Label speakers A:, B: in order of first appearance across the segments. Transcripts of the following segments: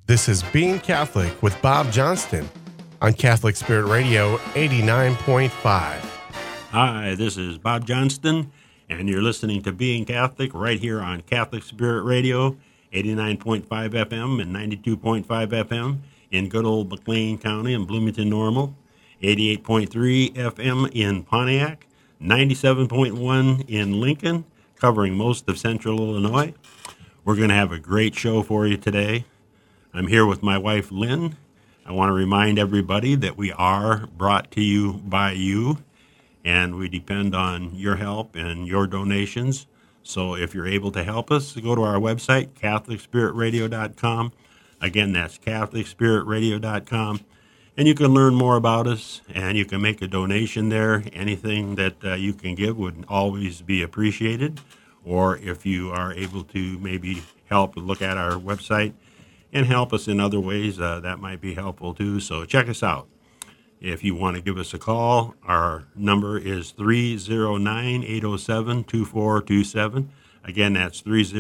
A: This is Being Catholic with Bob Johnston on Catholic Spirit Radio 89.5.
B: Hi, this is Bob Johnston, and you're listening to Being Catholic right here on Catholic Spirit Radio 89.5 FM and 92.5 FM in good old McLean County and Bloomington Normal, 88.3 FM in Pontiac, 97.1 in Lincoln, covering most of central Illinois. We're going to have a great show for you today. I'm here with my wife, Lynn. I want to remind everybody that we are brought to you by you, and we depend on your help and your donations. So if you're able to help us, go to our website, CatholicSpiritRadio.com. Again, that's CatholicSpiritRadio.com. And you can learn more about us, and you can make a donation there. Anything that you can give would always be appreciated. Or if you are able to maybe help look at our website and help us in other ways, that might be helpful too. So check us out. If you want to give us a call, our number is 309-807-2427. Again, that's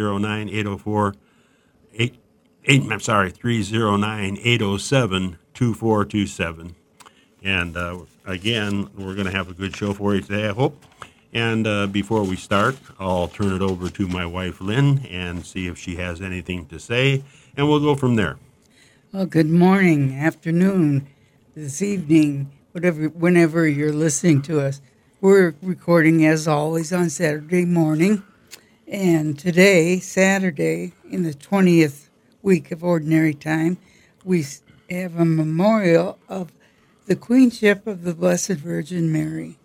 B: 309-807-2427. And again, we're going to have a good show for you today, I hope. And before we start, I'll turn it over to my wife, Lynn, and see if she has anything to say, and we'll go from there.
C: Well, good morning, afternoon, this evening, whenever you're listening to us. We're recording, as always, on Saturday morning, and today, Saturday, in the 20th week of Ordinary Time, we have a memorial of the Queenship of the Blessed Virgin Mary.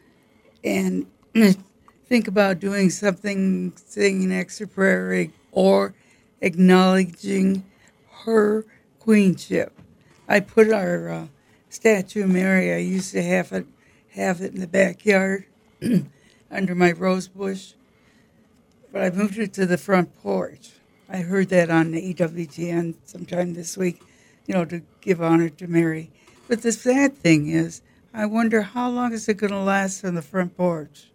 C: And think about doing something, saying an extra prayer, or acknowledging her queenship. I put our statue of Mary, I used to have it in the backyard under my rose bush, but I moved it to the front porch. I heard that on the EWTN sometime this week, to give honor to Mary. But the sad thing is, I wonder how long is it going to last on the front porch?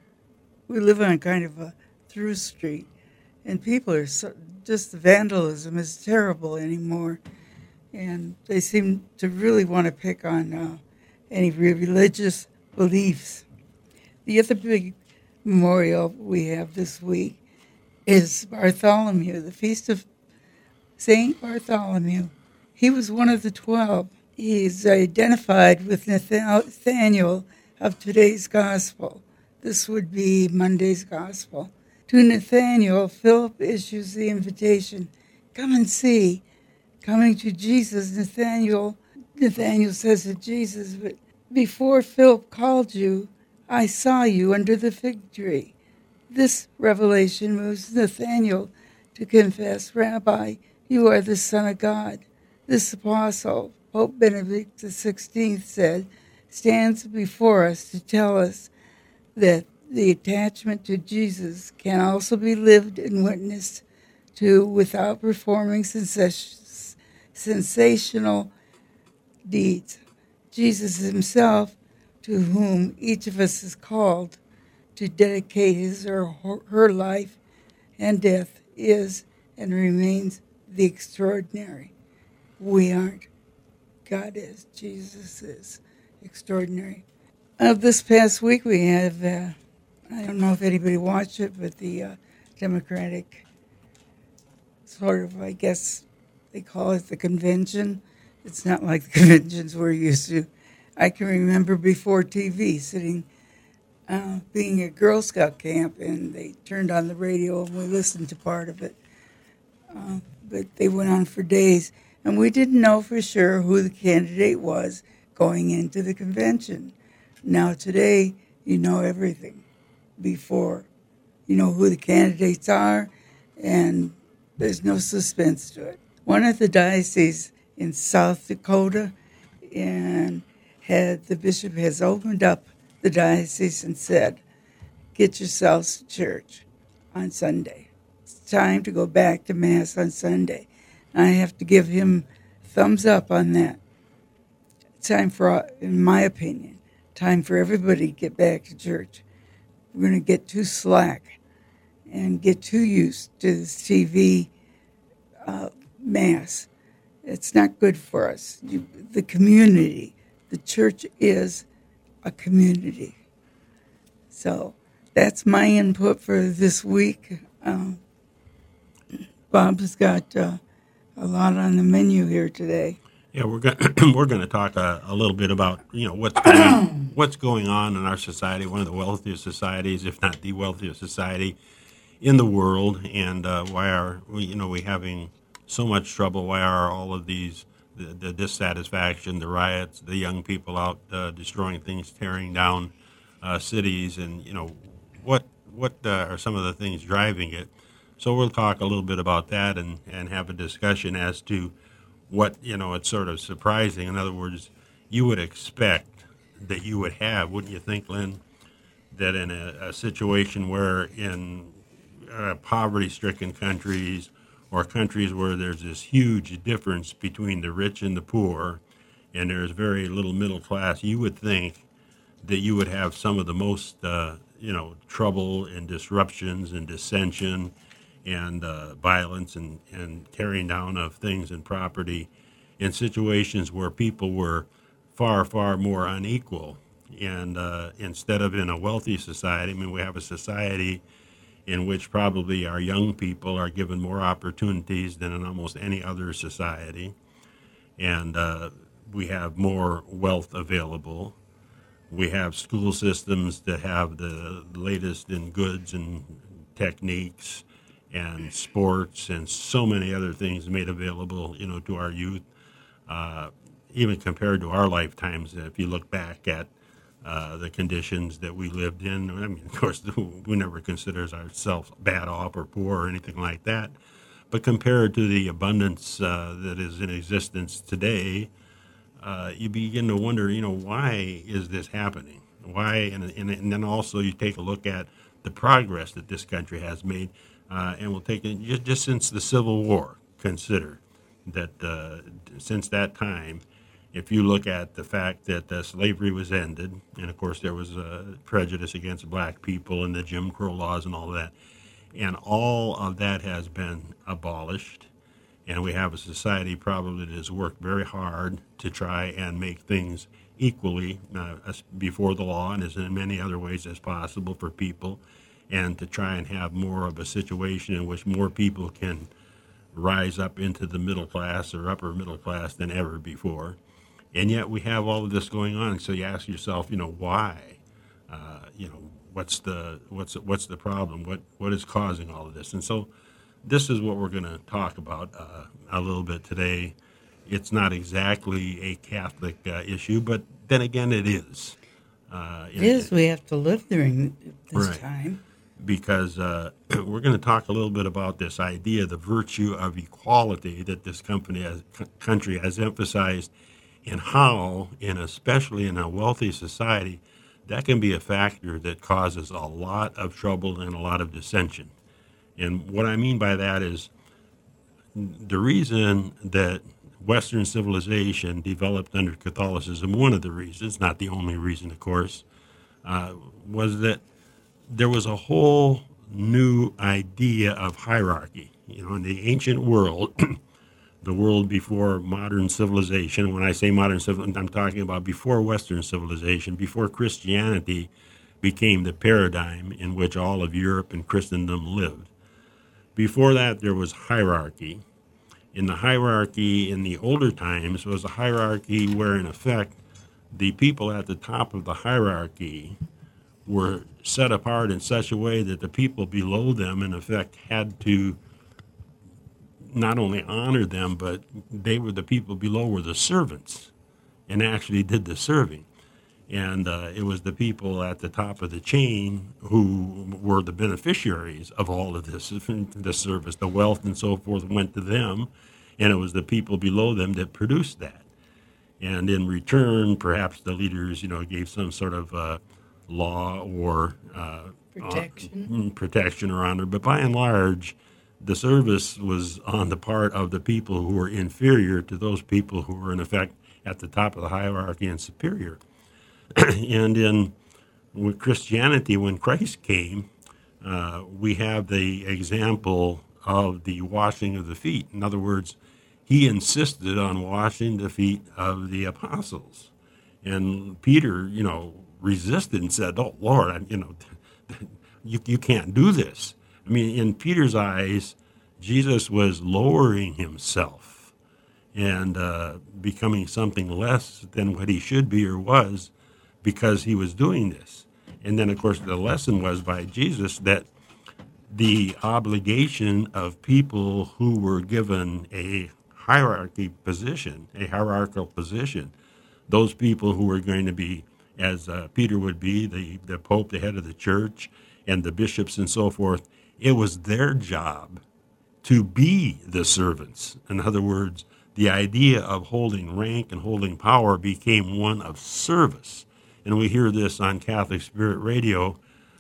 C: We live on kind of a through street, and people are just the vandalism is terrible anymore, and they seem to really want to pick on any religious beliefs. The other big memorial we have this week is Bartholomew, the Feast of Saint Bartholomew. He was one of the 12. He's identified with Nathaniel of today's gospel. This would be Monday's gospel. To Nathaniel, Philip issues the invitation, come and see. Coming to Jesus, Nathaniel says to Jesus, but before Philip called you, I saw you under the fig tree. This revelation moves Nathaniel to confess, Rabbi, you are the Son of God. This apostle, Pope Benedict XVI said, stands before us to tell us that the attachment to Jesus can also be lived and witnessed to without performing sensational deeds. Jesus himself, to whom each of us is called to dedicate his or her life and death, is and remains the extraordinary. We aren't. God is. Jesus is extraordinary. This past week we have, I don't know if anybody watched it, but the Democratic sort of, I guess they call it the convention. It's not like the conventions we're used to. I can remember before TV sitting, being at Girl Scout camp, and they turned on the radio and we listened to part of it. But they went on for days. And we didn't know for sure who the candidate was going into the convention. Now today, you know everything. Before, you know who the candidates are, and there's no suspense to it. One of the dioceses in South Dakota, and the bishop has opened up the diocese and said, get yourselves to church on Sunday. It's time to go back to Mass on Sunday. I have to give him thumbs up on that. Time for, in my opinion, time for everybody to get back to church. We're going to get too slack and get too used to this TV Mass. It's not good for us. The community, the church is a community. So that's my input for this week. Bob's got a lot on the menu here today.
B: Yeah, we're going to talk a little bit about what's going on in our society, one of the wealthiest societies, if not the wealthiest society in the world, and why are we having so much trouble? Why are all of these the dissatisfaction, the riots, the young people out destroying things, tearing down cities, and what are some of the things driving it? So we'll talk a little bit about that and have a discussion as to what, it's sort of surprising. In other words, you would expect that you would have, wouldn't you think, Lynn, that in a situation where in poverty-stricken countries or countries where there's this huge difference between the rich and the poor and there's very little middle class, you would think that you would have some of the most, trouble and disruptions and dissension and violence and tearing down of things and property in situations where people were far, far more unequal. And instead of in a wealthy society, we have a society in which probably our young people are given more opportunities than in almost any other society. And we have more wealth available. We have school systems that have the latest in goods and techniques and sports and so many other things made available, to our youth, even compared to our lifetimes. If you look back at the conditions that we lived in, of course, we never consider ourselves bad off or poor or anything like that. But compared to the abundance that is in existence today, you begin to wonder, why is this happening? Why? And then also you take a look at the progress that this country has made. And we'll take it just since the Civil War. Consider that since that time, if you look at the fact that slavery was ended, and of course there was prejudice against black people and the Jim Crow laws and all of that, and all of that has been abolished, and we have a society probably that has worked very hard to try and make things equally before the law and as in many other ways as possible for people, and to try and have more of a situation in which more people can rise up into the middle class or upper middle class than ever before. And yet we have all of this going on. So you ask yourself, why? What's the problem? What is causing all of this? And so this is what we're going to talk about a little bit today. It's not exactly a Catholic issue, but then again, it is.
C: It is. We have to live during this
B: right.
C: time.
B: Because we're going to talk a little bit about this idea, the virtue of equality that this country has emphasized, and how, and especially in a wealthy society, that can be a factor that causes a lot of trouble and a lot of dissension. And what I mean by that is the reason that Western civilization developed under Catholicism, one of the reasons, not the only reason, of course, was that there was a whole new idea of hierarchy. In the ancient world, the world before modern civilization, when I say modern civilization, I'm talking about before Western civilization, before Christianity became the paradigm in which all of Europe and Christendom lived. Before that, there was hierarchy. In the hierarchy in the older times was a hierarchy where, in effect, the people at the top of the hierarchy were set apart in such a way that the people below them, in effect, had to not only honor them, but the people below were the servants and actually did the serving. And it was the people at the top of the chain who were the beneficiaries of all of this, the service, the wealth and so forth went to them, and it was the people below them that produced that. And in return, perhaps the leaders, gave some sort of law or protection or honor, but by and large, the service was on the part of the people who were inferior to those people who were in effect at the top of the hierarchy and superior. And with Christianity, when Christ came, we have the example of the washing of the feet. In other words, he insisted on washing the feet of the apostles. And Peter, resisted and said, "Oh, Lord, you can't do this." I mean, in Peter's eyes, Jesus was lowering himself and becoming something less than what he should be or was because he was doing this. And then, of course, the lesson was by Jesus that the obligation of people who were given a hierarchical position, those people who were going to be, as Peter would be, the Pope, the head of the church, and the bishops and so forth, it was their job to be the servants. In other words, the idea of holding rank and holding power became one of service. And we hear this on Catholic Spirit Radio,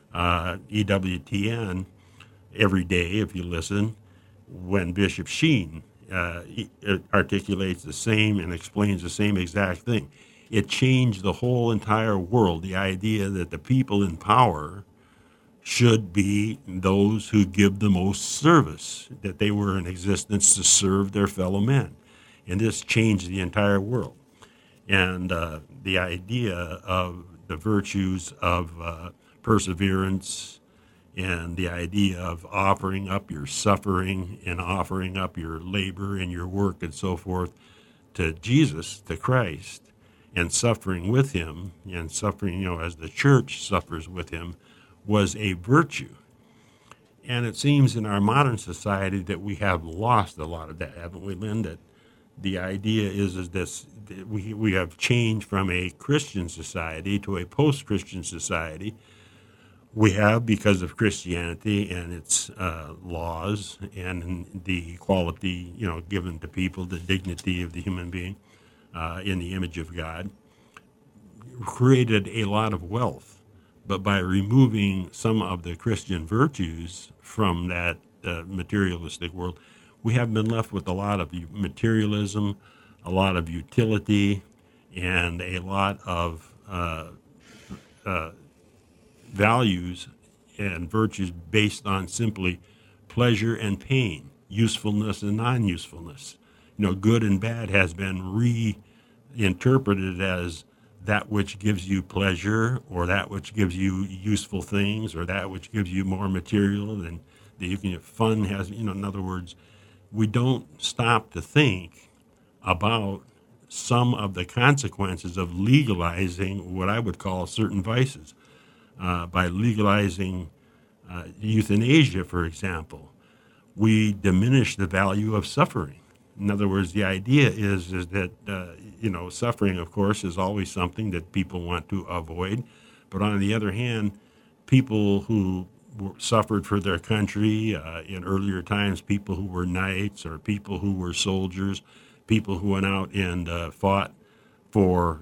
B: EWTN, every day if you listen, when Bishop Sheen articulates the same and explains the same exact thing. It changed the whole entire world, the idea that the people in power should be those who give the most service, that they were in existence to serve their fellow men. And this changed the entire world. And the idea of the virtues of perseverance and the idea of offering up your suffering and offering up your labor and your work and so forth to Jesus, to Christ, and suffering with him, and suffering, as the church suffers with him, was a virtue. And it seems in our modern society that we have lost a lot of that, haven't we, Lynn? That the idea is this: we have changed from a Christian society to a post-Christian society. We have, because of Christianity and its laws and the equality, given to people, the dignity of the human being in the image of God, created a lot of wealth. But by removing some of the Christian virtues from that materialistic world, we have been left with a lot of materialism, a lot of utility, and a lot of values and virtues based on simply pleasure and pain, usefulness and non-usefulness. Good and bad has been reinterpreted as that which gives you pleasure, or that which gives you useful things, or that which gives you more material than you can. Fun has, in other words, we don't stop to think about some of the consequences of legalizing what I would call certain vices. By legalizing euthanasia, for example, we diminish the value of suffering. In other words, the idea is that, suffering, of course, is always something that people want to avoid. But on the other hand, people who suffered for their country in earlier times, people who were knights or people who were soldiers, people who went out and fought for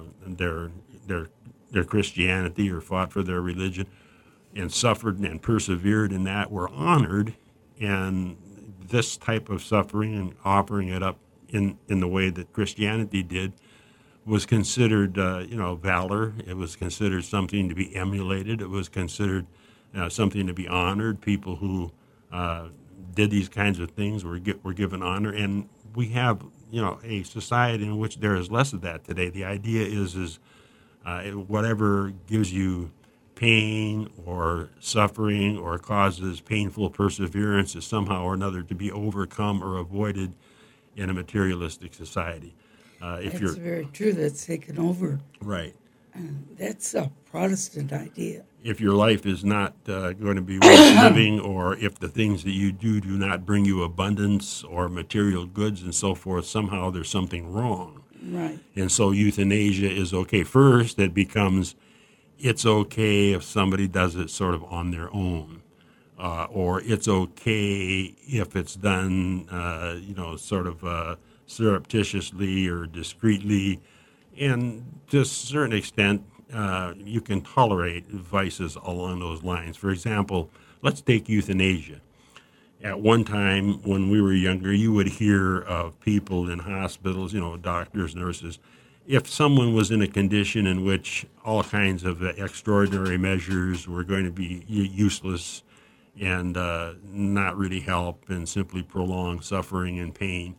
B: their Christianity or fought for their religion and suffered and persevered in that, were honored. And this type of suffering and offering it up in the way that Christianity did was considered, valor. It was considered something to be emulated. It was considered something to be honored. People who did these kinds of things were given honor. And we have, a society in which there is less of that today. The idea is whatever gives you pain or suffering or causes painful perseverance is somehow or another to be overcome or avoided in a materialistic society.
C: That's very true. That's taken over.
B: Right.
C: That's a Protestant idea.
B: If your life is not going to be worth living, or if the things that you do not bring you abundance or material goods and so forth, somehow there's something wrong.
C: Right.
B: And so euthanasia is okay. First, it becomes, it's okay if somebody does it sort of on their own, or it's okay if it's done, sort of surreptitiously or discreetly. And to a certain extent, you can tolerate vices along those lines. For example, let's take euthanasia. At one time, when we were younger, you would hear of people in hospitals, doctors, nurses. If someone was in a condition in which all kinds of extraordinary measures were going to be useless and not really help and simply prolong suffering and pain,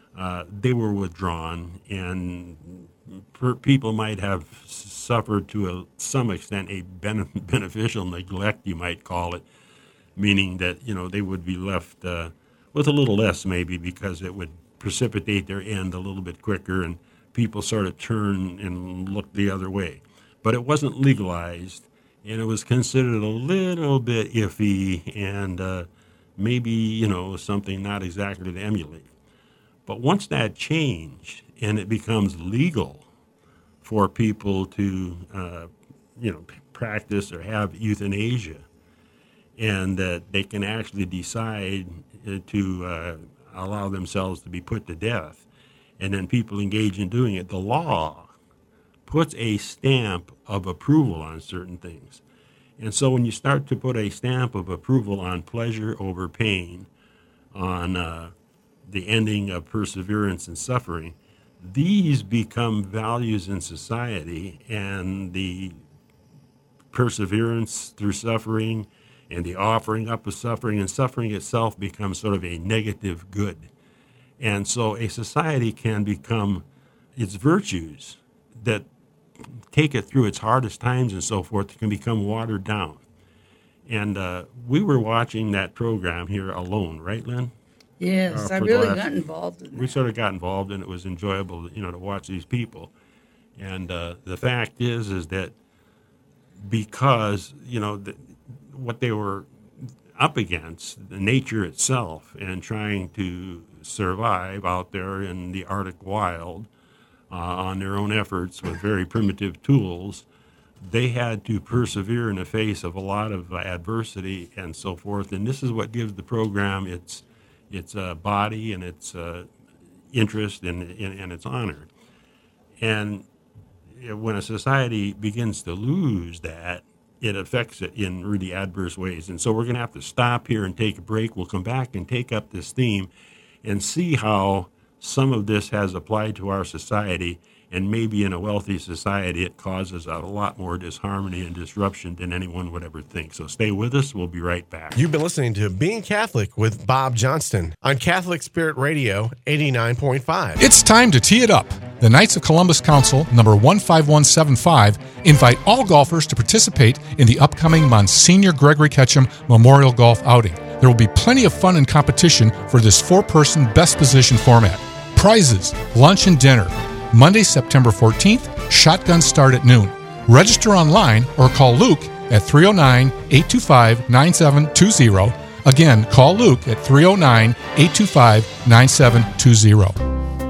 B: they were withdrawn, and people might have suffered to some extent a beneficial neglect, you might call it, meaning that they would be left with a little less maybe because it would precipitate their end a little bit quicker, and people sort of turn and look the other way. But it wasn't legalized, and it was considered a little bit iffy and maybe something not exactly to emulate. But once that changed and it becomes legal for people to, practice or have euthanasia, and that they can actually decide to allow themselves to be put to death, and then people engage in doing it, the law puts a stamp of approval on certain things. And so when you start to put a stamp of approval on pleasure over pain, on the ending of perseverance and suffering, these become values in society, and the perseverance through suffering and the offering up of suffering, and suffering itself becomes sort of a negative good. And so a society can become its virtues that take it through its hardest times and so forth can become watered down. And we were watching that program here alone, right, Lynn?
C: Yes, I really got involved in that.
B: We sort of got involved, and it was enjoyable, to watch these people. And the fact is that because, what they were up against, the nature itself, and trying to survive out there in the Arctic wild on their own efforts with very primitive tools, they had to persevere in the face of a lot of adversity and so forth. And this is what gives the program its body and its interest and its honor. And when a society begins to lose that, it affects it in really adverse ways. And so we're going to have to stop here and take a break. We'll come back and take up this theme and see how some of this has applied to our society. And maybe in a wealthy society, it causes a lot more disharmony and disruption than anyone would ever think. So stay with us. We'll be right back.
A: You've been listening to Being Catholic with Bob Johnston on Catholic Spirit Radio 89.5.
D: It's time to tee it up. The Knights of Columbus Council, number 15175, invite all golfers to participate in the upcoming Monsignor Gregory Ketchum Memorial Golf Outing. There will be plenty of fun and competition for this four-person best position format. Prizes, lunch and dinner. Monday, September 14th, shotguns start at noon. Register online or call Luke at 309-825-9720. Again, call Luke at 309-825-9720.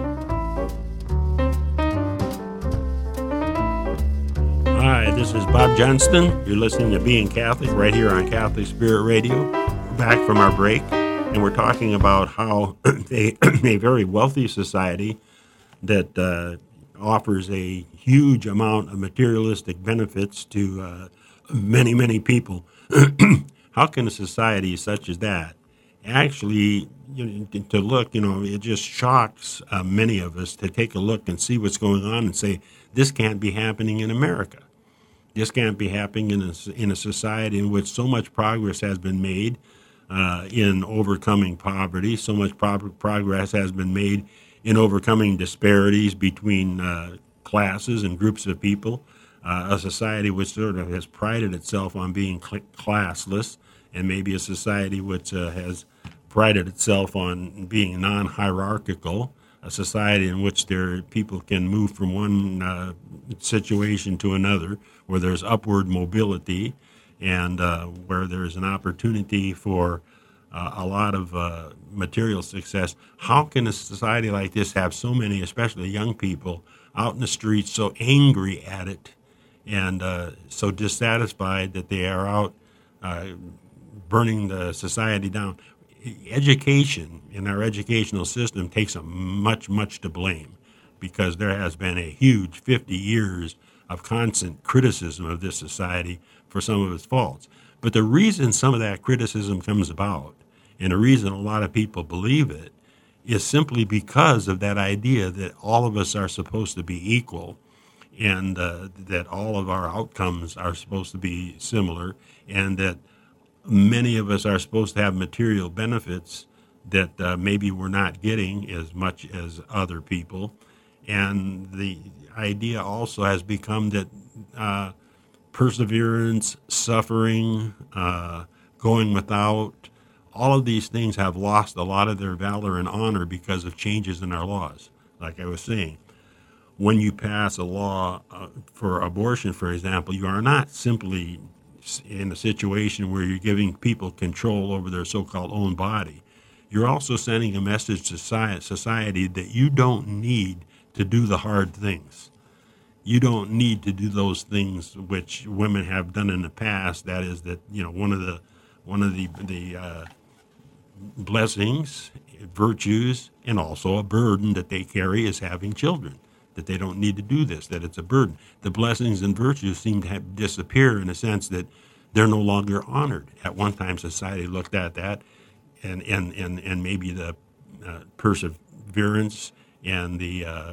B: Hi, this is Bob Johnston. You're listening to Being Catholic right here on Catholic Spirit Radio. We're back from our break, and we're talking about how a very wealthy society that offers a huge amount of materialistic benefits to many, many people. How can a society such as that actually, to look, it just shocks many of us to take a look and see what's going on and say, this can't be happening in America. This can't be happening in a society in which so much progress has been made in overcoming poverty, so much progress has been made in overcoming disparities between classes and groups of people, a society which sort of has prided itself on being classless, and maybe a society which has prided itself on being non-hierarchical, a society in which people can move from one situation to another, where there's upward mobility and where there's an opportunity for a lot of material success. How can a society like this have so many, especially young people, out in the streets so angry at it and so dissatisfied that they are out burning the society down? Education in our educational system takes much to blame, because there has been a huge 50 years of constant criticism of this society for some of its faults. But the reason some of that criticism comes about, and the reason a lot of people believe it, is simply because of that idea that all of us are supposed to be equal, and that all of our outcomes are supposed to be similar, and that many of us are supposed to have material benefits that maybe we're not getting as much as other people. And the idea also has become that perseverance, suffering, going without, all of these things have lost a lot of their valor and honor because of changes in our laws. Like I was saying, when you pass a law for abortion, for example, you are not simply in a situation where you're giving people control over their so-called own body. You're also sending a message to society that you don't need to do the hard things. You don't need to do those things which women have done in the past. That is that, one of the blessings, virtues, and also a burden that they carry is having children, that they don't need to do this, that it's a burden. The blessings and virtues seem to have disappear in a sense that they're no longer honored. At one time, society looked at that, and maybe the perseverance and the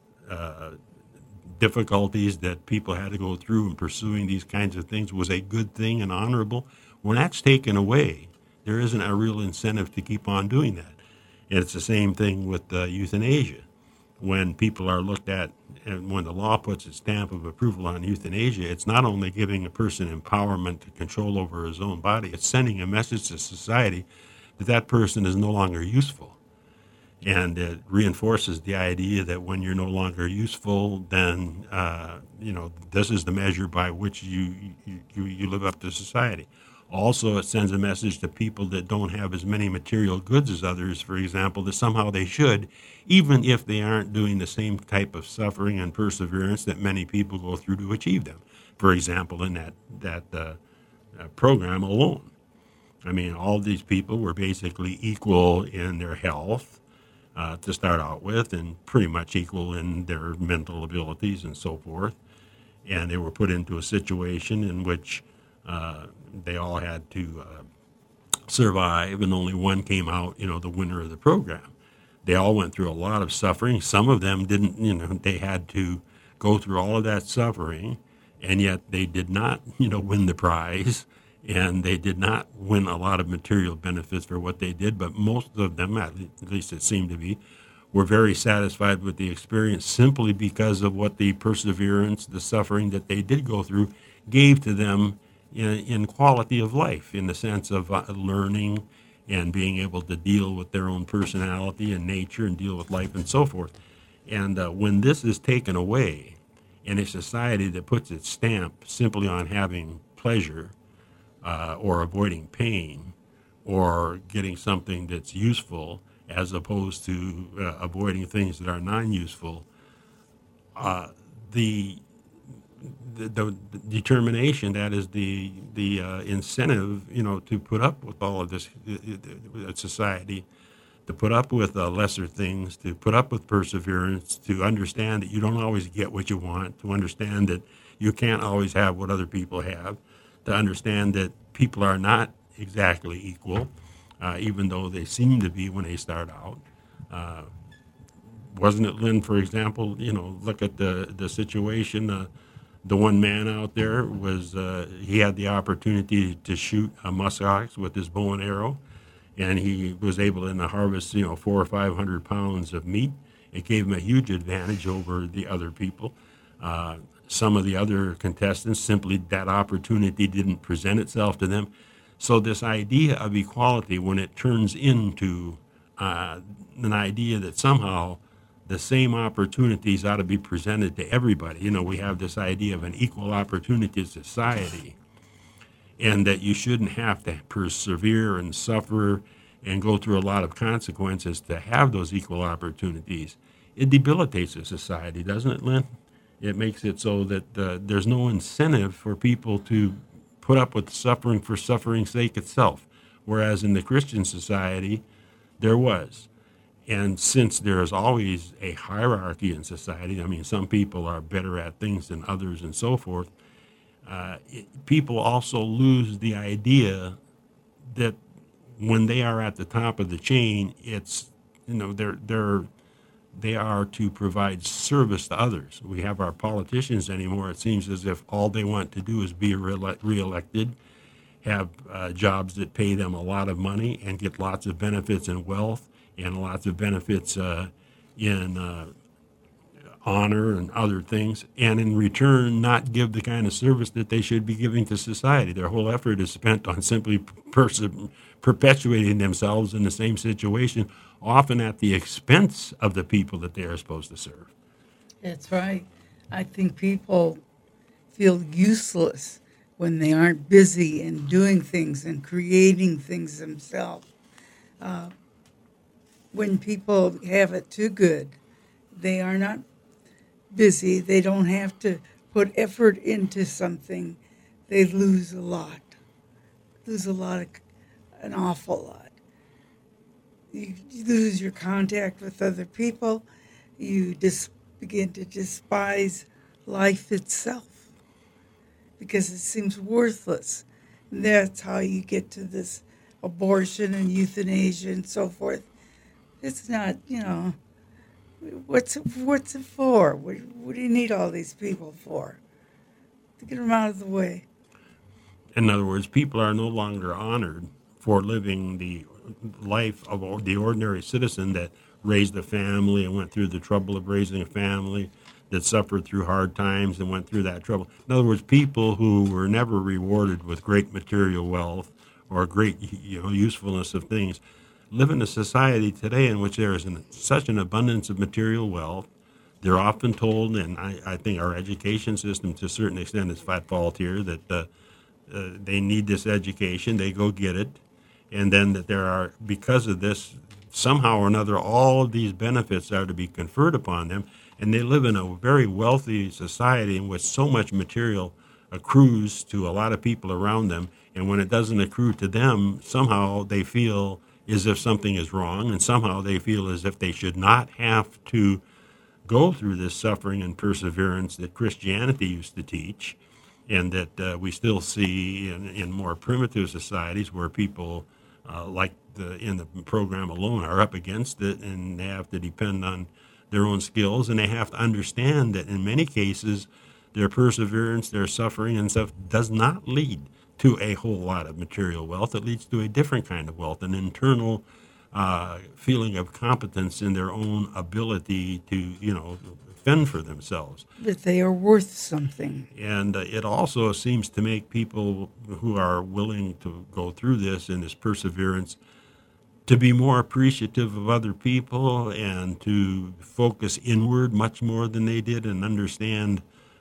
B: difficulties that people had to go through in pursuing these kinds of things was a good thing and honorable. When that's taken away, there isn't a real incentive to keep on doing that. And it's the same thing with euthanasia. When people are looked at, and when the law puts its stamp of approval on euthanasia, it's not only giving a person empowerment to control over his own body, it's sending a message to society that that person is no longer useful. And it reinforces the idea that when you're no longer useful, then, this is the measure by which you live up to society. Also, it sends a message to people that don't have as many material goods as others, for example, that somehow they should, even if they aren't doing the same type of suffering and perseverance that many people go through to achieve them. For example, in that program alone. I mean, all these people were basically equal in their health to start out with, and pretty much equal in their mental abilities and so forth. And they were put into a situation in which they all had to survive, and only one came out, the winner of the program. They all went through a lot of suffering. Some of them didn't, they had to go through all of that suffering, and yet they did not, win the prize, and they did not win a lot of material benefits for what they did, but most of them, at least it seemed to be, were very satisfied with the experience simply because of what the perseverance, the suffering that they did go through gave to them in quality of life, in the sense of learning and being able to deal with their own personality and nature and deal with life and so forth. And when this is taken away in a society that puts its stamp simply on having pleasure or avoiding pain or getting something that's useful as opposed to avoiding things that are non-useful, the determination, that is the incentive, to put up with all of this society, to put up with lesser things, to put up with perseverance, to understand that you don't always get what you want, to understand that you can't always have what other people have, to understand that people are not exactly equal, even though they seem to be when they start out. Wasn't it, Lynn, for example, look at the situation. The one man out there was, he had the opportunity to shoot a muskox with his bow and arrow, and he was able to harvest, 400 or 500 pounds of meat. It gave him a huge advantage over the other people. Some of the other contestants, simply that opportunity didn't present itself to them. So this idea of equality, when it turns into an idea that somehow the same opportunities ought to be presented to everybody. We have this idea of an equal opportunity society, and that you shouldn't have to persevere and suffer and go through a lot of consequences to have those equal opportunities. It debilitates a society, doesn't it, Lynn? It makes it so that there's no incentive for people to put up with suffering for suffering's sake itself, whereas in the Christian society, there was. And since there is always a hierarchy in society, some people are better at things than others and so forth, people also lose the idea that when they are at the top of the chain, it's, they are to provide service to others. We have our politicians anymore. It seems as if all they want to do is be reelected, have jobs that pay them a lot of money and get lots of benefits and wealth and lots of benefits in honor and other things, and in return not give the kind of service that they should be giving to society. Their whole effort is spent on simply perpetuating themselves in the same situation, often at the expense of the people that they are supposed to serve.
C: That's right. I think people feel useless when they aren't busy and doing things and creating things themselves. When people have it too good, they are not busy. They don't have to put effort into something. They lose a lot. An awful lot. You lose your contact with other people. You just begin to despise life itself because it seems worthless. And that's how you get to this abortion and euthanasia and so forth. It's not, what's it for? What do you need all these people for? To get them out of the way.
B: In other words, people are no longer honored for living the life of the ordinary citizen that raised a family and went through the trouble of raising a family, that suffered through hard times and went through that trouble. In other words, people who were never rewarded with great material wealth or great usefulness of things live in a society today in which there is such an abundance of material wealth. They're often told, and I think our education system to a certain extent is at fault here, that they need this education, they go get it, and then that there are, because of this, somehow or another, all of these benefits are to be conferred upon them, and they live in a very wealthy society in which so much material accrues to a lot of people around them, and when it doesn't accrue to them, somehow they feel as if something is wrong, and somehow they feel as if they should not have to go through this suffering and perseverance that Christianity used to teach, and that we still see in more primitive societies where people, like in the program alone, are up against it, and they have to depend on their own skills, and they have to understand that in many cases their perseverance, their suffering and stuff does not lead to a whole lot of material wealth. It leads to a different kind of wealth, an internal feeling of competence in their own ability to, fend for themselves.
C: That they are worth something.
B: And it also seems to make people who are willing to go through this and this perseverance to be more appreciative of other people and to focus inward much more than they did and understand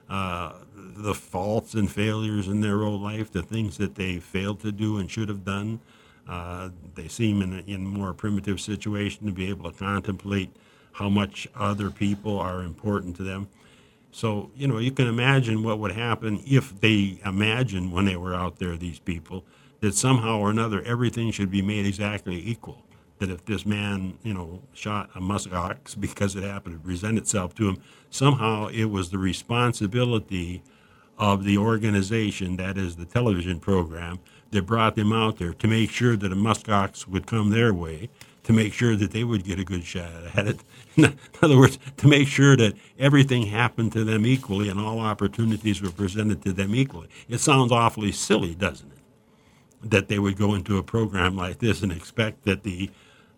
B: the faults and failures in their own life, the things that they failed to do and should have done. They seem in more primitive situation to be able to contemplate how much other people are important to them. So, you can imagine what would happen if they imagined when they were out there, these people, that somehow or another everything should be made exactly equal. That if this man, shot a muskox because it happened to present itself to him, somehow it was the responsibility of the organization, that is the television program, that brought them out there to make sure that a muskox would come their way, to make sure that they would get a good shot at it. In other words, to make sure that everything happened to them equally and all opportunities were presented to them equally. It sounds awfully silly, doesn't it? That they would go into a program like this and expect that the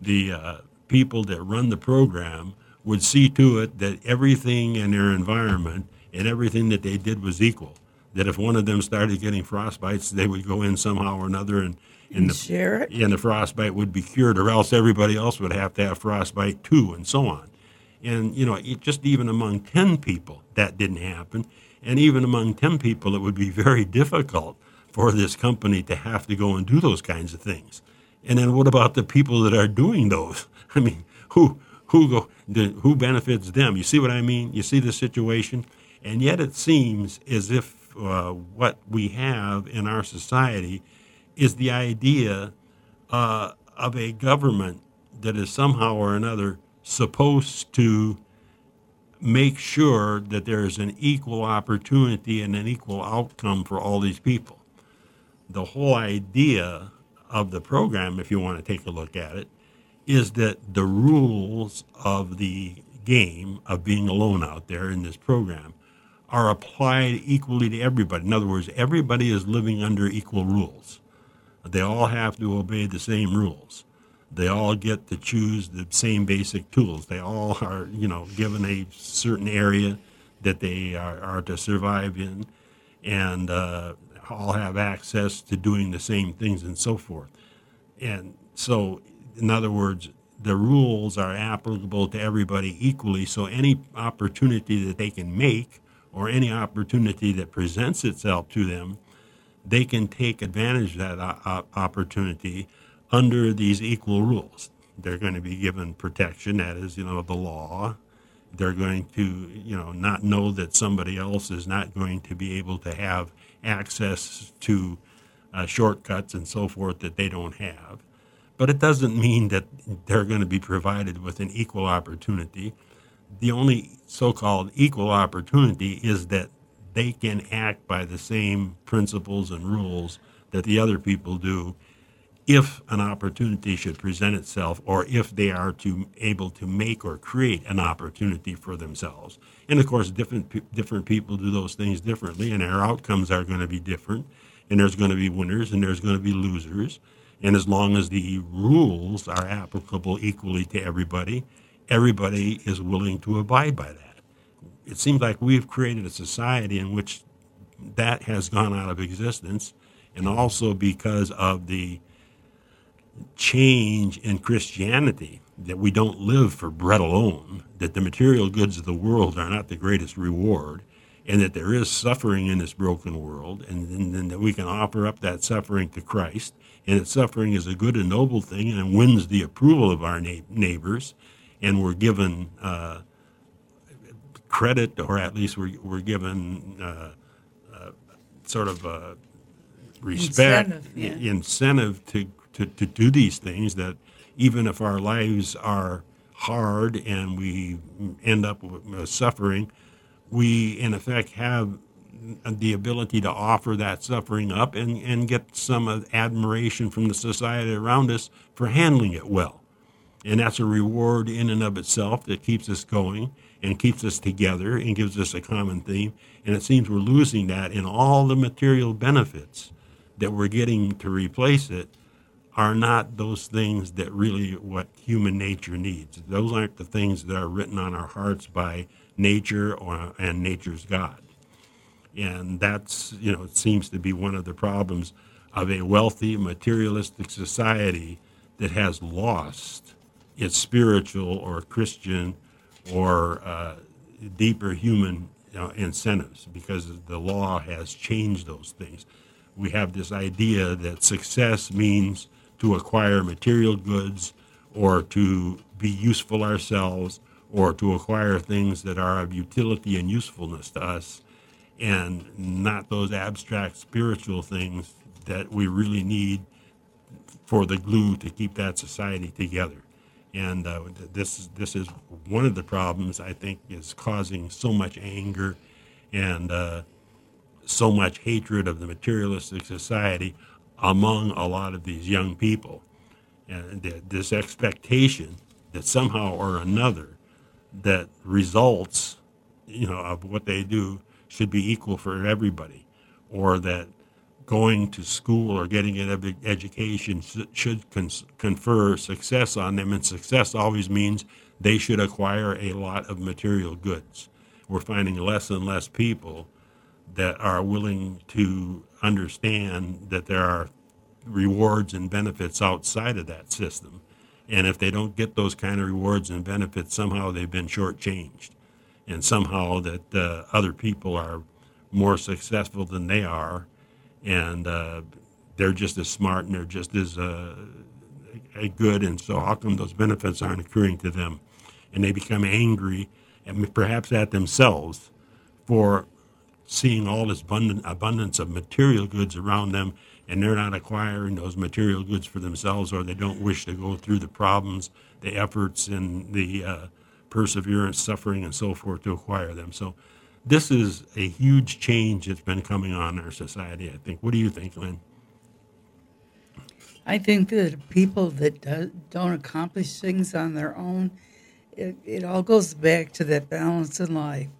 B: people that run the program would see to it that everything in their environment and everything that they did was equal. That if one of them started getting frostbites, they would go in somehow or another and
C: share it.
B: And the frostbite would be cured, or else everybody else would have to have frostbite too, and so on. And, just even among 10 people, that didn't happen. And even among 10 people, it would be very difficult for this company to have to go and do those kinds of things. And then what about the people that are doing those? I mean, who benefits them? You see what I mean? You see the situation? And yet it seems as if what we have in our society is the idea of a government that is somehow or another supposed to make sure that there is an equal opportunity and an equal outcome for all these people. The whole idea of the program, if you want to take a look at it, is that the rules of the game of being alone out there in this program are applied equally to everybody. In other words, everybody is living under equal rules. They all have to obey the same rules. They all get to choose the same basic tools. They all are, given a certain area that they are to survive in, and all have access to doing the same things and so forth. And so, in other words, the rules are applicable to everybody equally, so any opportunity that they can make or any opportunity that presents itself to them, they can take advantage of that opportunity under these equal rules. They're going to be given protection, that is, the law. They're going to, not know that somebody else is not going to be able to have access to shortcuts and so forth that they don't have. But it doesn't mean that they're going to be provided with an equal opportunity. The only so-called equal opportunity is that they can act by the same principles and rules that the other people do if an opportunity should present itself, or if they are able to make or create an opportunity for themselves. And of course, different people do those things differently, and our outcomes are going to be different, and there's going to be winners and there's going to be losers. And as long as the rules are applicable equally to everybody, everybody is willing to abide by that. It seems like we've created a society in which that has gone out of existence, and also because of the change in Christianity, that we don't live for bread alone, that the material goods of the world are not the greatest reward, and that there is suffering in this broken world, and that we can offer up that suffering to Christ, and that suffering is a good and noble thing and wins the approval of our neighbors, and we're given credit, or at least we're given sort of respect, incentive to do these things, that even if our lives are hard and we end up with suffering, we in effect have the ability to offer that suffering up and get some admiration from the society around us for handling it well. And that's a reward in and of itself that keeps us going and keeps us together and gives us a common theme. And it seems we're losing that, in all the material benefits that we're getting to replace it are not those things that really what human nature needs. Those aren't the things that are written on our hearts by nature and nature's God. And that's, it seems to be one of the problems of a wealthy, materialistic society that has lost its spiritual or Christian or deeper human incentives, because the law has changed those things. We have this idea that success means to acquire material goods, or to be useful ourselves, or to acquire things that are of utility and usefulness to us, and not those abstract spiritual things that we really need for the glue to keep that society together. And this is one of the problems, I think, is causing so much anger and so much hatred of the materialistic society among a lot of these young people. And this expectation that somehow or another that results, of what they do should be equal for everybody, or that going to school or getting an education should confer success on them, and success always means they should acquire a lot of material goods. We're finding less and less people that are willing to understand that there are rewards and benefits outside of that system. And if they don't get those kind of rewards and benefits, somehow they've been shortchanged. And somehow that other people are more successful than they are, and they're just as smart and they're just as good, and so how come those benefits aren't accruing to them? And they become angry, and perhaps at themselves, for seeing all this abundance of material goods around them, and they're not acquiring those material goods for themselves, or they don't wish to go through the problems, the efforts, and the perseverance, suffering, and so forth to acquire them. So this is a huge change that's been coming on in our society, I think. What do you think, Lynn?
C: I think that people that don't accomplish things on their own, it all goes back to that balance in life,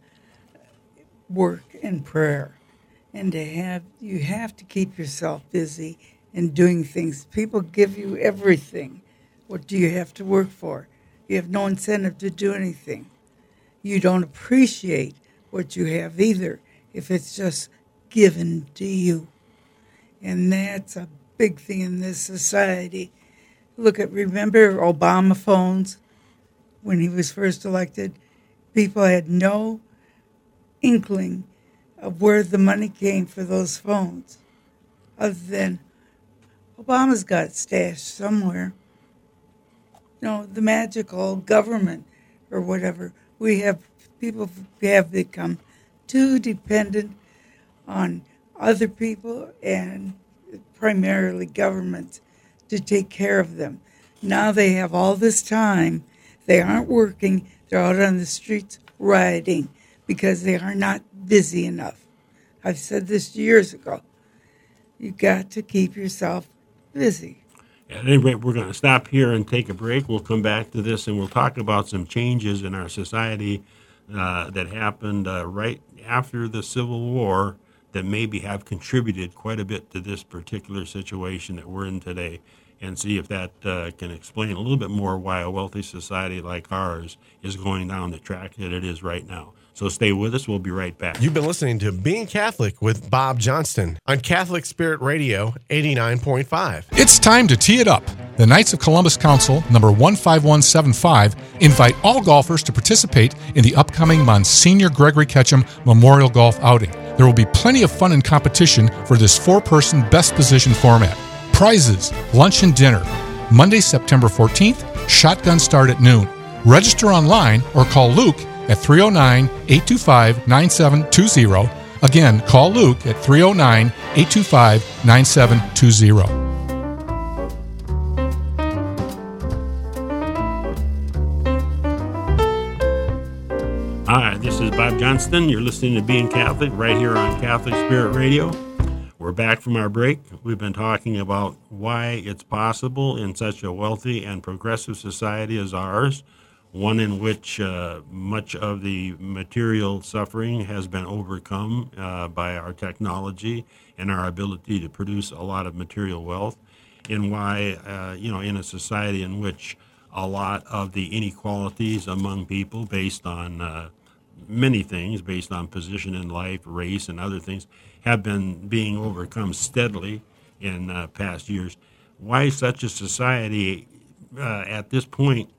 C: work and prayer. And you have to keep yourself busy and doing things. People give you everything. What do you have to work for? You have no incentive to do anything. You don't appreciate what you have either if it's just given to you. And that's a big thing in this society. Remember Obama phones when he was first elected? People had no inkling of where the money came for those phones, other than Obama's got it stashed somewhere. The magical government or whatever. People have become too dependent on other people and primarily governments to take care of them. Now they have all this time. They aren't working. They're out on the streets rioting because they are not busy enough. I've said this years ago. You got to keep yourself busy.
B: At any rate, we're going to stop here and take a break. We'll come back to this and we'll talk about some changes in our society that happened right after the Civil War that maybe have contributed quite a bit to this particular situation that we're in today, and see if that can explain a little bit more why a wealthy society like ours is going down the track that it is right now. So stay with us. We'll be right back.
A: You've been listening to Being Catholic with Bob Johnston on Catholic Spirit Radio 89.5.
D: It's time to tee it up. The Knights of Columbus Council, number 15175, invite all golfers to participate in the upcoming Monsignor Gregory Ketchum Memorial Golf Outing. There will be plenty of fun and competition for this 4-person best position format. Prizes, lunch and dinner. Monday, September 14th, shotgun start at noon. Register online or call Luke at 309-825-9720. Again, call Luke at 309-825-9720.
B: Hi, this is Bob Johnston. You're listening to Being Catholic right here on Catholic Spirit Radio. We're back from our break. We've been talking about why it's possible in such a wealthy and progressive society as ours, one in which much of the material suffering has been overcome by our technology and our ability to produce a lot of material wealth, and why, in a society in which a lot of the inequalities among people based on many things, based on position in life, race, and other things, have been being overcome steadily in past years. Why such a society at this point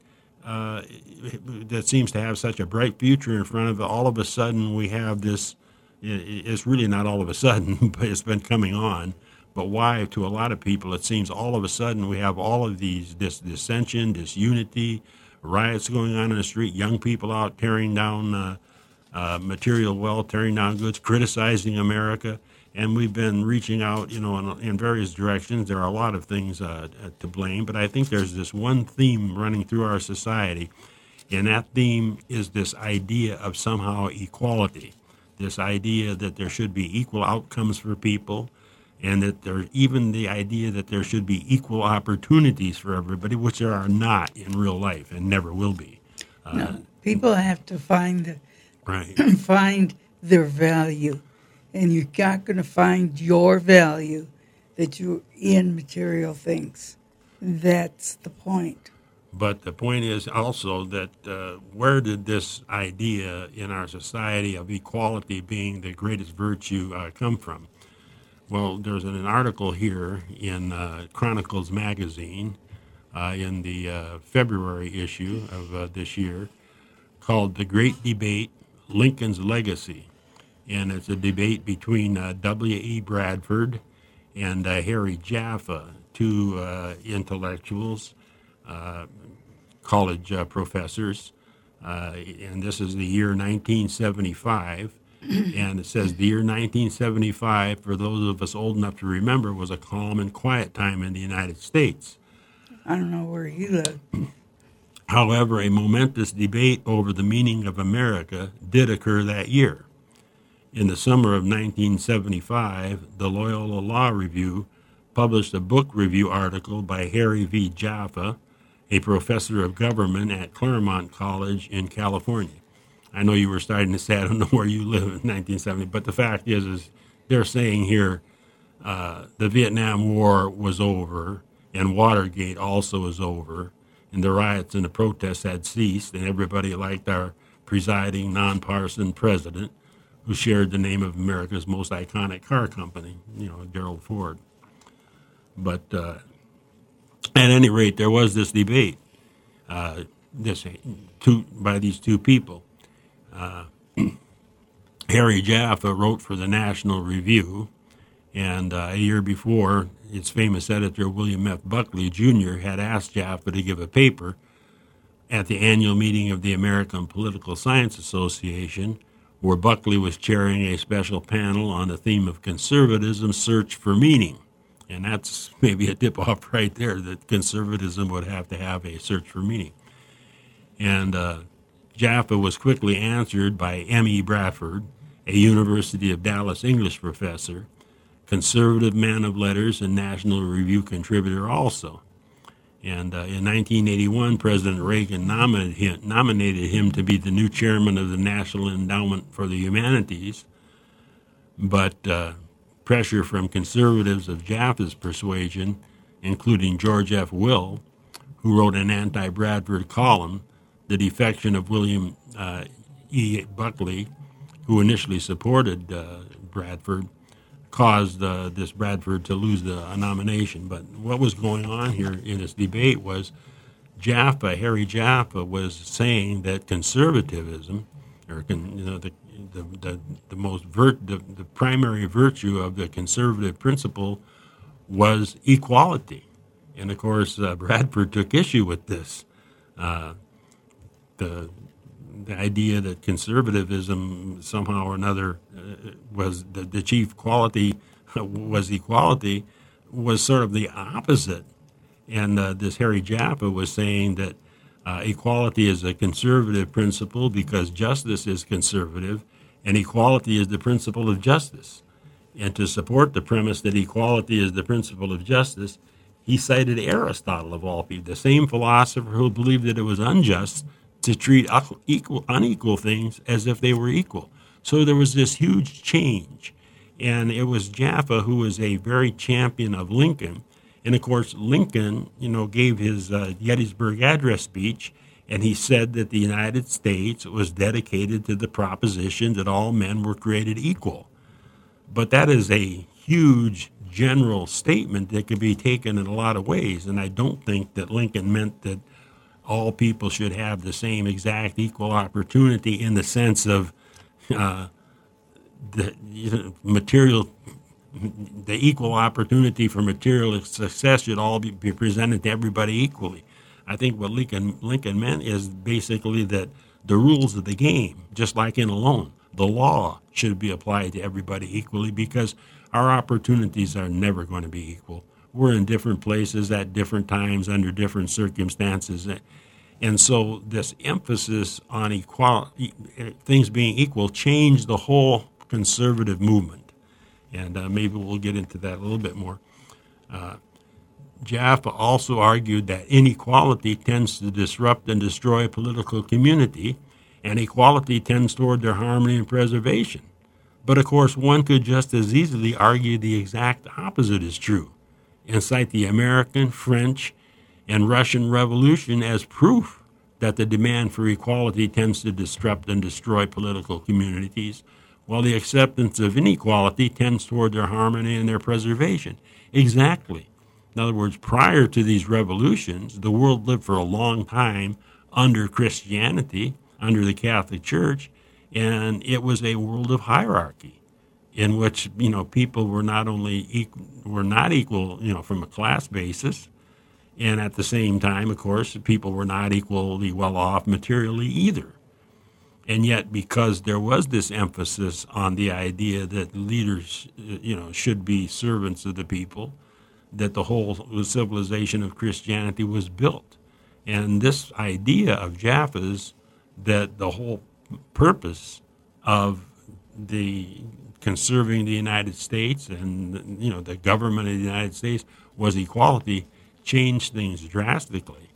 B: that seems to have such a bright future in front of it, all of a sudden we have this, it's really not all of a sudden, but it's been coming on. But why, to a lot of people, it seems all of a sudden we have all of this dissension, disunity, riots going on in the street, young people out tearing down material wealth, tearing down goods, criticizing America. And we've been reaching out, in various directions. There are a lot of things to blame, but I think there's this one theme running through our society, and that theme is this idea of somehow equality, this idea that there should be equal outcomes for people, and that even the idea that there should be equal opportunities for everybody, which there are not in real life and never will be.
C: No, people have to find
B: right.
C: find their value. And you're not going to find your value that you're in material things. That's the point.
B: But the point is also that where did this idea in our society of equality being the greatest virtue come from? Well, there's an article here in Chronicles magazine in the February issue of this year called The Great Debate, Lincoln's Legacy. And it's a debate between W.E. Bradford and Harry Jaffa, two intellectuals, college professors. And this is the year 1975. And it says the year 1975, for those of us old enough to remember, was a calm and quiet time in the United States.
C: I don't know where he lived.
B: However, a momentous debate over the meaning of America did occur that year. In the summer of 1975, the Loyola Law Review published a book review article by Harry V. Jaffa, a professor of government at Claremont College in California. I know you were starting to say, I don't know where you live in 1970, but the fact is they're saying here the Vietnam War was over, and Watergate also was over, and the riots and the protests had ceased, and everybody liked our presiding nonpartisan president, who shared the name of America's most iconic car company, Gerald Ford. But at any rate, there was this debate by these two people. Harry Jaffa wrote for the National Review, and a year before, its famous editor, William F. Buckley, Jr., had asked Jaffa to give a paper at the annual meeting of the American Political Science Association, where Buckley was chairing a special panel on the theme of conservatism's search for meaning. And that's maybe a tip-off right there, that conservatism would have to have a search for meaning. And Jaffa was quickly answered by M.E. Bradford, a University of Dallas English professor, conservative man of letters, and National Review contributor also. And in 1981, President Reagan nominated him to be the new chairman of the National Endowment for the Humanities, but pressure from conservatives of Jaffa's persuasion, including George F. Will, who wrote an anti-Bradford column, the defection of William E. Buckley, who initially supported Bradford, caused this Bradford to lose the nomination. But what was going on here in this debate was Harry Jaffa was saying that conservatism, or the primary virtue of the conservative principle was equality. And of course, Bradford took issue with this. The idea that conservatism somehow or another was the chief quality was equality was sort of the opposite. And this Harry Jaffa was saying that equality is a conservative principle because justice is conservative, and equality is the principle of justice. And to support the premise that equality is the principle of justice, he cited Aristotle, of all people, the same philosopher who believed that it was unjust to treat unequal things as if they were equal. So there was this huge change. And it was Jaffa who was a very champion of Lincoln. And of course, Lincoln, gave his Gettysburg Address speech, and he said that the United States was dedicated to the proposition that all men were created equal. But that is a huge general statement that could be taken in a lot of ways. And I don't think that Lincoln meant that all people should have the same exact equal opportunity in the sense of the equal opportunity for material success should all be presented to everybody equally. I think what Lincoln meant is basically that the rules of the game, just like in a loan, the law should be applied to everybody equally because our opportunities are never going to be equal. We're in different places at different times under different circumstances. And so this emphasis on equality, things being equal, changed the whole conservative movement. And maybe we'll get into that a little bit more. Jaffa also argued that inequality tends to disrupt and destroy a political community, and equality tends toward their harmony and preservation. But of course, one could just as easily argue the exact opposite is true, and cite the American, French, and Russian Revolution as proof that the demand for equality tends to disrupt and destroy political communities, while the acceptance of inequality tends toward their harmony and their preservation. Exactly. In other words, prior to these revolutions, the world lived for a long time under Christianity, under the Catholic Church, and it was a world of hierarchy in which, people were not equal, from a class basis, and at the same time, of course, people were not equally well off materially either. And yet, because there was this emphasis on the idea that leaders, should be servants of the people, that the whole civilization of Christianity was built. And this idea of Jaffa's, that the whole purpose of the conserving the United States and, the government of the United States was equality, changed things drastically.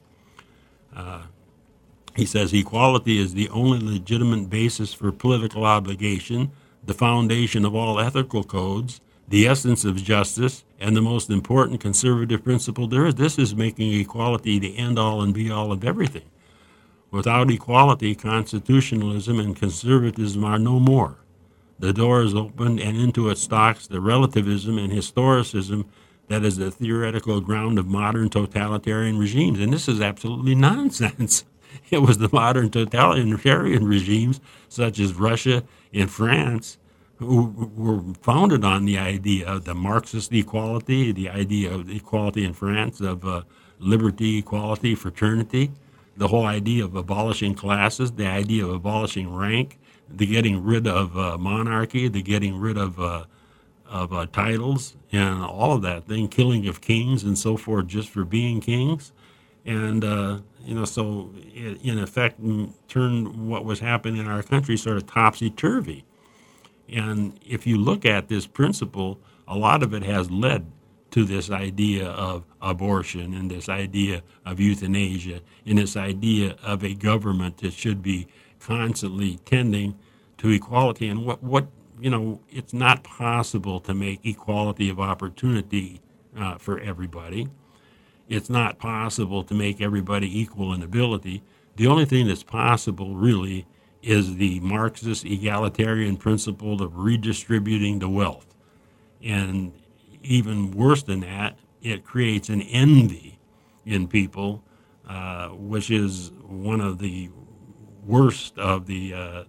B: He says equality is the only legitimate basis for political obligation, the foundation of all ethical codes, the essence of justice, and the most important conservative principle there is. This is making equality the end-all and be-all of everything. Without equality, constitutionalism and conservatism are no more. The door is opened, and into it stalks the relativism and historicism that is the theoretical ground of modern totalitarian regimes. And this is absolutely nonsense. It was the modern totalitarian regimes, such as Russia and France, who were founded on the idea of the Marxist equality, the idea of equality in France, of liberty, equality, fraternity, the whole idea of abolishing classes, the idea of abolishing rank, the getting rid of monarchy, the getting rid of titles, and all of that thing, killing of kings and so forth just for being kings. And, so it, in effect, turned what was happening in our country sort of topsy-turvy. And if you look at this principle, a lot of it has led to this idea of abortion and this idea of euthanasia and this idea of a government that should be constantly tending to equality. And what it's not possible to make equality of opportunity for everybody. It's not possible to make everybody equal in ability. The only thing that's possible, really, is the Marxist egalitarian principle of redistributing the wealth. And even worse than that, it creates an envy in people, which is one of the worst of the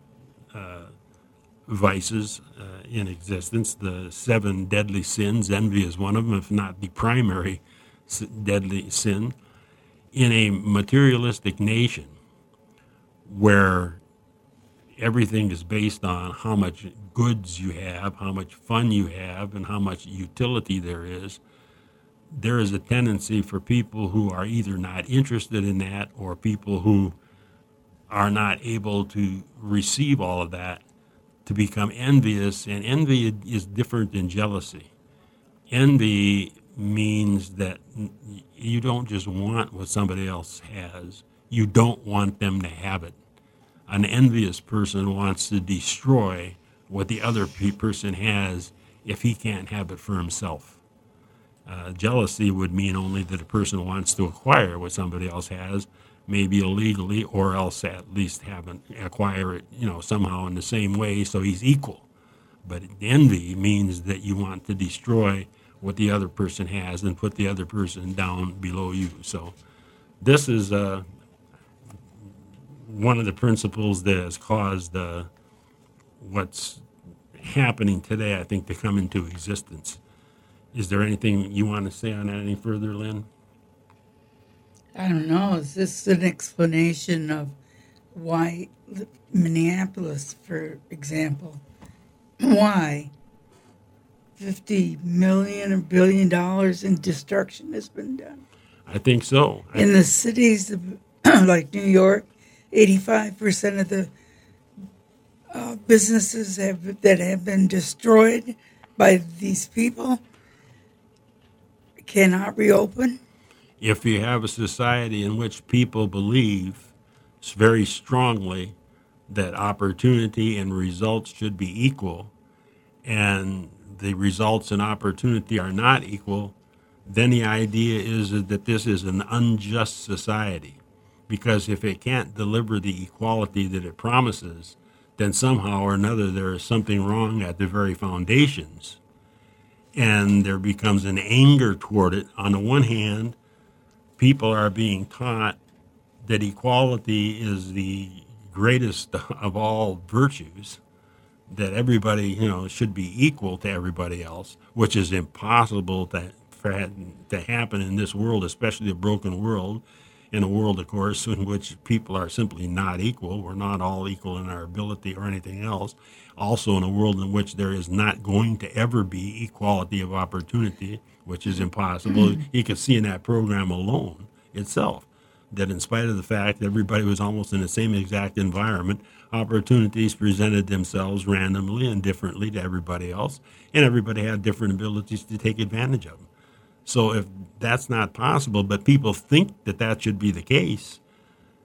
B: vices in existence. The 7 deadly sins, envy is one of them, if not the primary deadly sin. In a materialistic nation where everything is based on how much goods you have, how much fun you have, and how much utility there is a tendency for people who are either not interested in that or people who are not able to receive all of that to become envious. And envy is different than jealousy. Envy means that you don't just want what somebody else has. You don't want them to have it. An envious person wants to destroy what the other person has if he can't have it for himself. Jealousy would mean only that a person wants to acquire what somebody else has, maybe illegally, or else at least acquire it, somehow in the same way so he's equal. But envy means that you want to destroy what the other person has and put the other person down below you. So this is one of the principles that has caused what's happening today, I think, to come into existence. Is there anything you want to say on that any further, Lynn?
C: I don't know. Is this an explanation of why Minneapolis, for example, why $50 million or $1 billion in destruction has been done?
B: I think so.
C: In the cities like New York, 85% of the businesses that have been destroyed by these people cannot reopen.
B: If you have a society in which people believe very strongly that opportunity and results should be equal, and the results and opportunity are not equal, then the idea is that this is an unjust society. Because if it can't deliver the equality that it promises, then somehow or another there is something wrong at the very foundations. And there becomes an anger toward it. On the one hand, people are being taught that equality is the greatest of all virtues, that everybody, should be equal to everybody else, which is impossible to happen in this world, especially a broken world. In a world, of course, in which people are simply not equal. We're not all equal in our ability or anything else. Also in a world in which there is not going to ever be equality of opportunity, which is impossible. You can see in that program alone itself that in spite of the fact that everybody was almost in the same exact environment, opportunities presented themselves randomly and differently to everybody else, and everybody had different abilities to take advantage of them. So if that's not possible, but people think that that should be the case,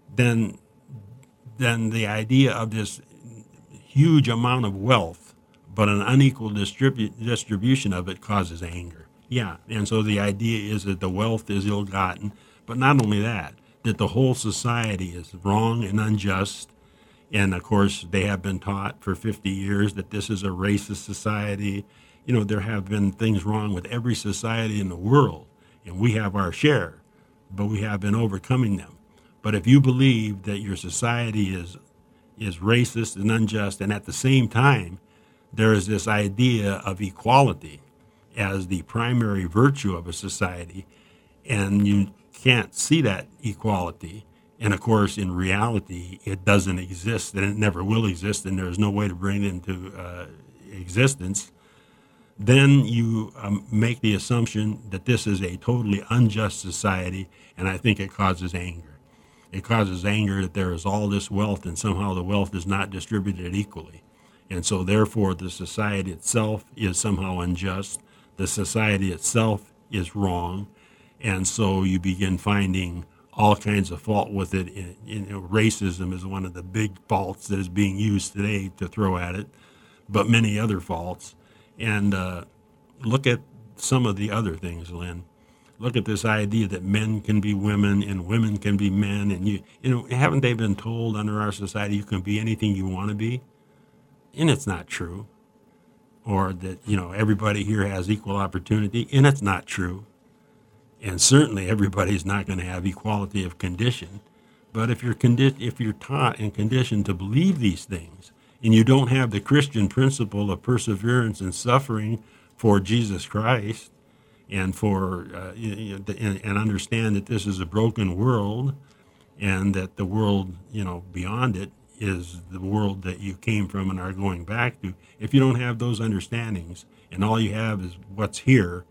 B: then the idea of this huge amount of wealth but an unequal distribution of it causes anger. Yeah, and so the idea is that the wealth is ill-gotten, but not only that the whole society is wrong and unjust. And, of course, they have been taught for 50 years that this is a racist society. You know, there have been things wrong with every society in the world, and we have our share, but we have been overcoming them. But if you believe that your society is racist and unjust, and at the same time there is this idea of equality as the primary virtue of a society, and you can't see that equality, and of course in reality it doesn't exist and it never will exist, and there's no way to bring it into existence, then you make the assumption that this is a totally unjust society, and I think it causes anger. It causes anger that there is all this wealth and somehow the wealth is not distributed equally. And so therefore the society itself is somehow unjust. The society itself is wrong. And so you begin finding all kinds of fault with it. Racism is one of the big faults that is being used today to throw at it, but many other faults. And look at some of the other things, Lynn. Look at this idea that men can be women and women can be men. And you know, haven't they been told under our society you can be anything you want to be? And it's not true. Or that, you know, everybody here has equal opportunity, and it's not true. And certainly everybody's not going to have equality of condition. But if you're taught and conditioned to believe these things, and you don't have the Christian principle of perseverance and suffering for Jesus Christ, and for and understand that this is a broken world, and that the world, you know, beyond it is the world that you came from and are going back to. If you don't have those understandings, and all you have is what's here,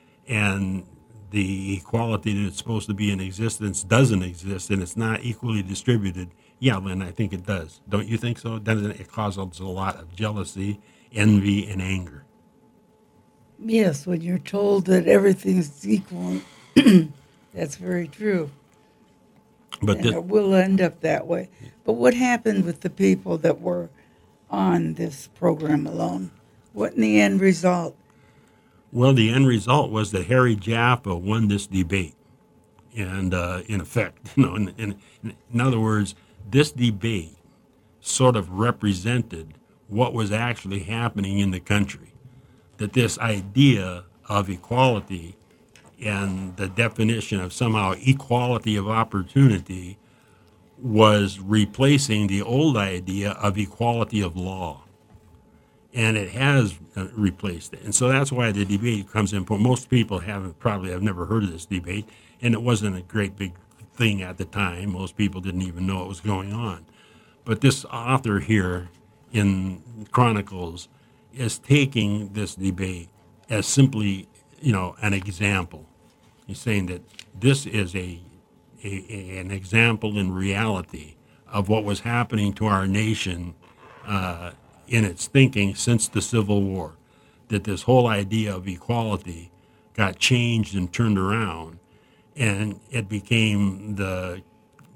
B: and the equality that's supposed to be in existence doesn't exist, and it's not equally distributed, yeah, Lynn, I think it does. Don't you think so? Doesn't it cause a lot of jealousy, envy, and anger?
C: Yes, when you're told that everything is equal, that's very true. But it will end up that way. But what happened with the people that were on this program alone? What in the end result?
B: Well, the end result was that Harry Jaffa won this debate. And in effect, you know, in other words, this debate sort of represented what was actually happening in the country. That this idea of equality and the definition of somehow equality of opportunity was replacing the old idea of equality of law. And it has replaced it. And so that's why the debate comes in. Most people probably have never heard of this debate, and it wasn't a great big thing at the time. Most people didn't even know what was going on. But this author here in Chronicles is taking this debate as simply, you know, an example. He's saying that this is an example in reality of what was happening to our nation in its thinking since the Civil War, that this whole idea of equality got changed and turned around, and it became the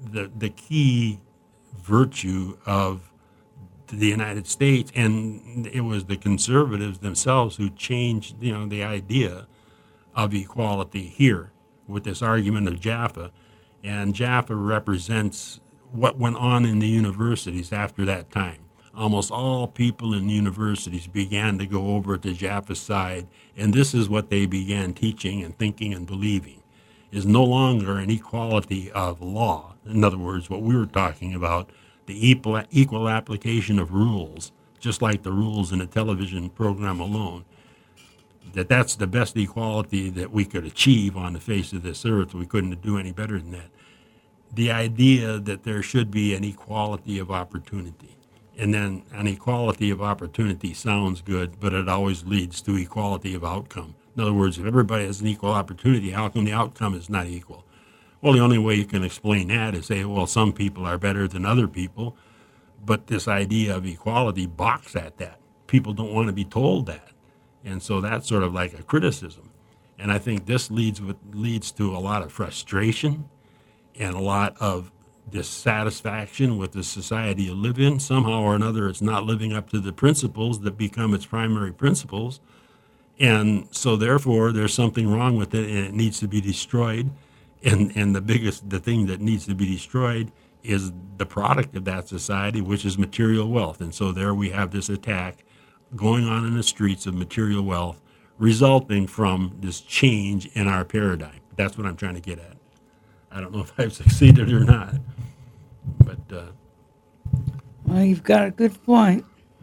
B: key virtue of the United States, and it was the conservatives themselves who changed, you know, the idea of equality here with this argument of Jaffa. And Jaffa represents what went on in the universities after that time. Almost all people in universities began to go over to Jaffa's side, and this is what they began teaching and thinking and believing, is no longer an equality of law. In other words, what we were talking about, the equal application of rules, just like the rules in a television program alone, that's the best equality that we could achieve on the face of this earth. We couldn't do any better than that. The idea that there should be an equality of opportunity. And then an equality of opportunity sounds good, but it always leads to equality of outcome. In other words, if everybody has an equal opportunity, how come the outcome is not equal? Well, the only way you can explain that is say, well, some people are better than other people, but this idea of equality balks at that. People don't want to be told that. And so that's sort of like a criticism. And I think this leads to a lot of frustration and a lot of dissatisfaction with the society you live in. Somehow or another, it's not living up to the principles that become its primary principles. And so therefore, there's something wrong with it, and it needs to be destroyed. And the thing that needs to be destroyed is the product of that society, which is material wealth. And so there we have this attack going on in the streets of material wealth, resulting from this change in our paradigm. That's what I'm trying to get at. I don't know if I've succeeded or not, but
C: Well, you've got a good point.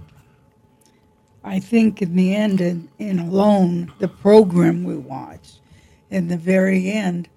C: I think in the end, in Alone, the program we watched, in the very end,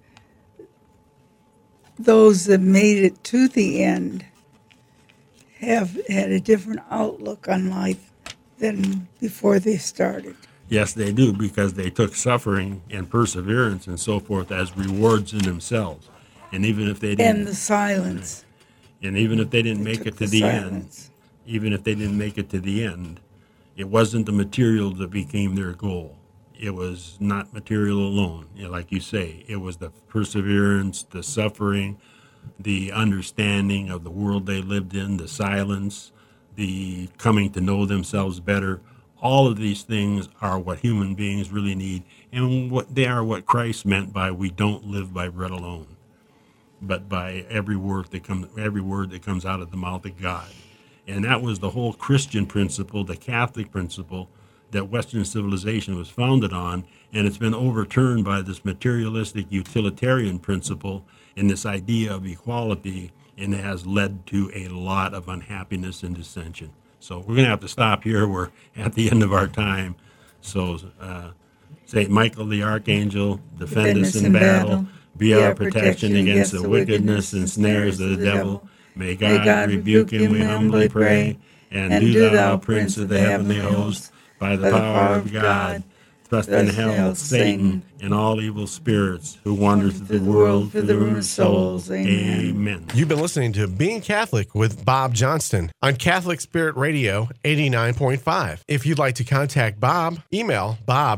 C: those that made it to the end have had a different outlook on life than before they started.
B: yes, they do, because they took suffering and perseverance and so forth as rewards in themselves. And even if they didn't,
C: And the silence.
B: and even if they didn't
C: They
B: make
C: took
B: it to
C: the
B: the end,
C: silence.
B: even if they didn't make it to the end, it wasn't the material that became their goal. It was not material alone, like you say. It was the perseverance, the suffering, the understanding of the world they lived in, the silence, the coming to know themselves better. All of these things are what human beings really need, and they are what Christ meant by "we don't live by bread alone, but by every word that comes out of the mouth of God." And that was the whole Christian principle, the Catholic principle that Western civilization was founded on, and it's been overturned by this materialistic utilitarian principle and this idea of equality, and it has led to a lot of unhappiness and dissension. So we're going to have to stop here. We're at the end of our time. So St. Michael the Archangel, defend us in battle, be our protection against the wickedness and snares of the devil. May God rebuke him, we humbly pray. And do thou, Prince of the heavenly host, by the power of God, thrust in hell Satan and all evil spirits who wander through the world for the ruin of souls. Amen.
A: You've been listening to Being Catholic with Bob Johnston on Catholic Spirit Radio 89.5. If you'd like to contact Bob, email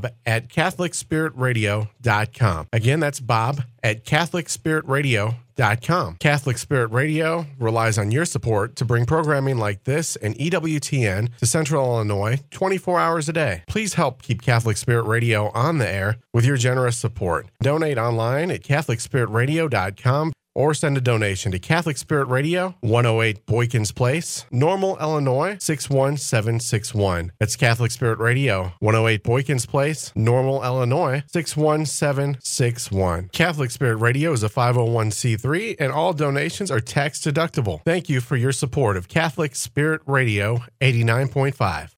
A: bob@catholicspiritradio.com. Again, that's bob@catholicspiritradio.com. Catholic Spirit Radio relies on your support to bring programming like this and EWTN to Central Illinois 24 hours a day. Please help keep Catholic Spirit Radio on the air with your generous support. Donate online at catholicspiritradio.com or send a donation to Catholic Spirit Radio, 108 Boykins Place, Normal, Illinois, 61761. That's Catholic Spirit Radio, 108 Boykins Place, Normal, Illinois, 61761. Catholic Spirit Radio is a 501c3, and all donations are tax deductible. Thank you for your support of Catholic Spirit Radio 89.5.